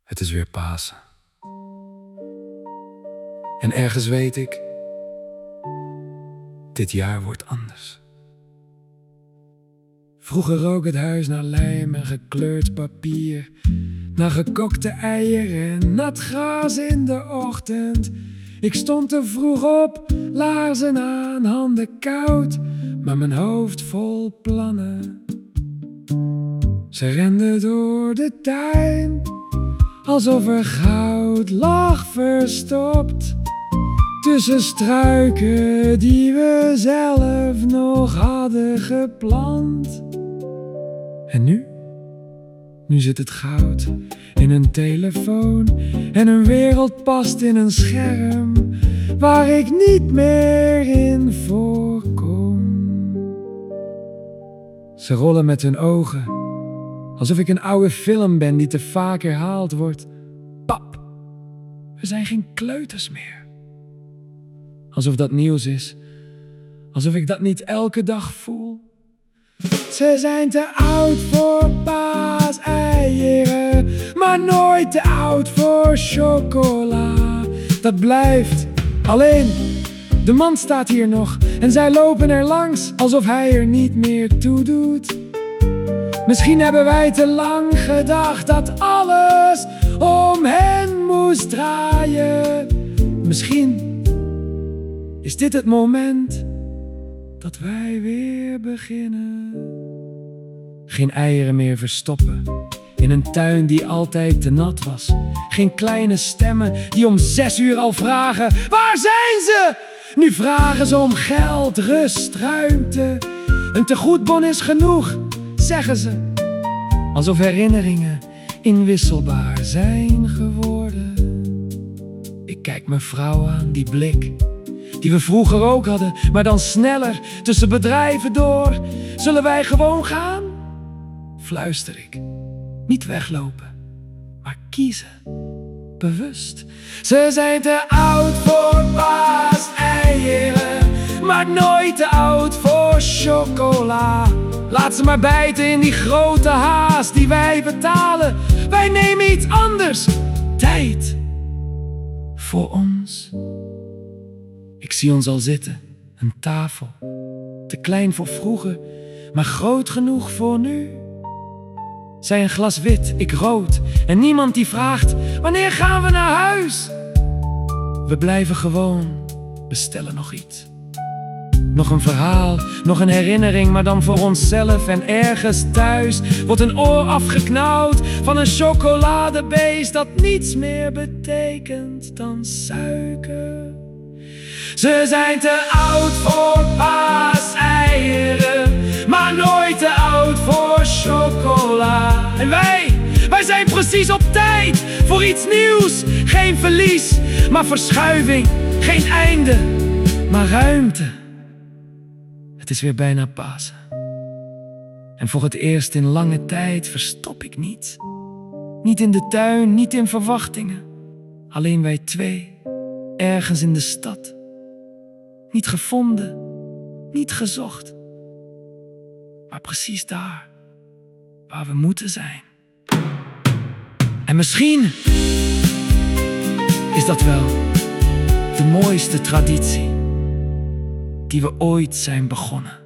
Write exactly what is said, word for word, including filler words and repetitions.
Het is weer Pasen. En ergens weet ik, dit jaar wordt anders. Vroeger rook het huis naar lijm en gekleurd papier, naar gekokte eieren en nat gras in de ochtend. Ik stond te vroeg op, laarzen aan, handen koud, maar mijn hoofd vol plannen. Ze renden door de tuin, alsof er goud lag verstopt, tussen struiken die we zelf nog hadden geplant. En nu? Nu zit het goud in een telefoon en een wereld past in een scherm waar ik niet meer in voorkom. Ze rollen met hun ogen, alsof ik een oude film ben die te vaak herhaald wordt. Pap, we zijn geen kleuters meer. Alsof dat nieuws is, alsof ik dat niet elke dag voel. Ze zijn te oud voor paaseieren, maar nooit te oud voor chocola. Dat blijft. Alleen, de man staat hier nog en zij lopen er langs, alsof hij er niet meer toe doet. Misschien hebben wij te lang gedacht dat alles om hen moest draaien. Misschien is dit het moment dat wij weer beginnen. Geen eieren meer verstoppen in een tuin die altijd te nat was. Geen kleine stemmen die om zes uur al vragen: waar zijn ze? Nu vragen ze om geld, rust, ruimte. Een tegoedbon is genoeg, zeggen ze. Alsof herinneringen inwisselbaar zijn geworden. Ik kijk mijn vrouw aan, die blik die we vroeger ook hadden, maar dan sneller tussen bedrijven door. Zullen wij gewoon gaan? Fluister ik. Niet weglopen, maar kiezen. Bewust. Ze zijn te oud voor paaseieren, maar nooit te oud voor chocola. Laat ze maar bijten in die grote haast die wij betalen. Wij nemen iets anders. Tijd voor ons. Ik zie ons al zitten, een tafel. Te klein voor vroeger, maar groot genoeg voor nu. Zij een glas wit, ik rood. En niemand die vraagt: wanneer gaan we naar huis? We blijven gewoon, bestellen nog iets. Nog een verhaal, nog een herinnering, maar dan voor onszelf. En ergens thuis wordt een oor afgeknauwd van een chocoladebeest dat niets meer betekent dan suiker. Ze zijn te oud voor paaseieren, maar nooit te oud voor chocola. En wij, wij zijn precies op tijd voor iets nieuws. Geen verlies, maar verschuiving. Geen einde, maar ruimte. Het is weer bijna Pasen. En voor het eerst in lange tijd verstop ik niet. Niet in de tuin, niet in verwachtingen. Alleen wij twee, ergens in de stad. Niet gevonden, niet gezocht, maar precies daar, waar we moeten zijn. En misschien is dat wel de mooiste traditie die we ooit zijn begonnen.